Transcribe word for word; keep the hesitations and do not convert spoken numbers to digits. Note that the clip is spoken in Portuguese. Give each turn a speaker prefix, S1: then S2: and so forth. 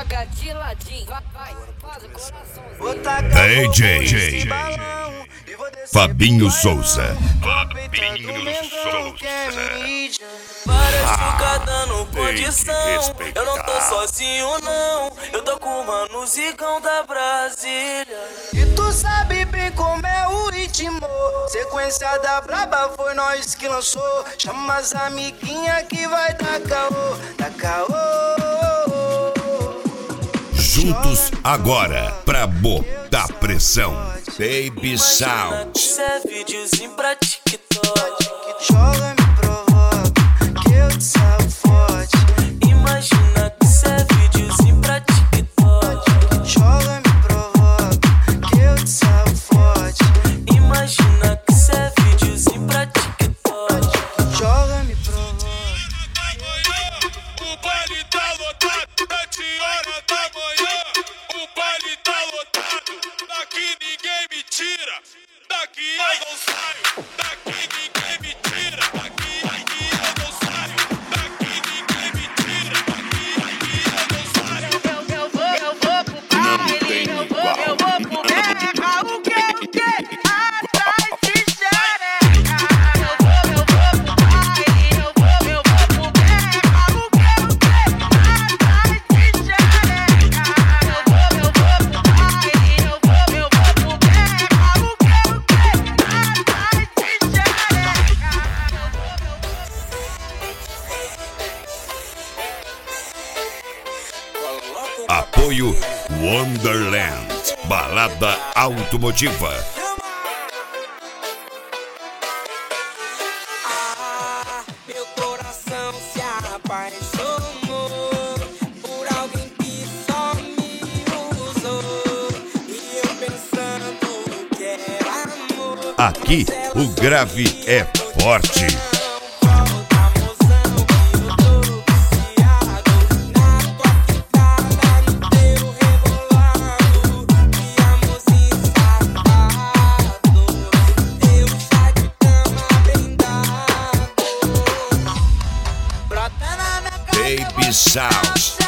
S1: joga de ladinho, vai, vai, faz o coração.
S2: D J Fabinho Souza. Fabinho Souza.
S3: Várias chucadas dando condição. Eu não tô sozinho não, eu tô com o mano Zigão da Brasília.
S4: E tu sabe bem como é o ritmo. Sequência da braba foi nós que lançou. Chama as amiguinhas que vai dar caô, dar caô.
S2: Juntos agora pra botar pressão. Baby Sound.
S3: Isso é videozinho pra TikTok.
S4: Joga, me provoca, que eu te salvo forte.
S3: Imagina que isso é videozinho pra TikTok.
S4: Joga, me provoca, que eu te salvo forte.
S3: Imagina que isso é videozinho pra TikTok.
S4: Joga, me provoca.
S5: O baile tá lotado, sete horas da manhã. O baile tá lotado, daqui ninguém me tira. Daqui eu não saio, daqui ninguém me tira. Daqui, daqui eu não saio, daqui ninguém me tira. Daqui, daqui eu não saio.
S1: Eu, eu vou, eu vou pro baile, eu vou, eu vou pro mega, o que, o que? Atrás de xereca. Eu vou, eu vou pro baile, eu vou, eu vou pro mega, o que, o que? Atrás de xereca. Eu vou, eu vou pro baile, eu vou, eu vou pro mega, o que, o que? Atrás de xereca.
S2: Apoio Wonderland. Balada automotiva.
S3: Ah, meu coração se apaixonou por alguém que só me usou. E eu pensando que era amor.
S2: Aqui o grave é forte.
S3: Volta, mozão, que eu tô viciado na tua quicada, no teu rebolado. Que amorzinho safado, teu chá de cama bem dado. Brota na minha casa,
S2: Baby Sound.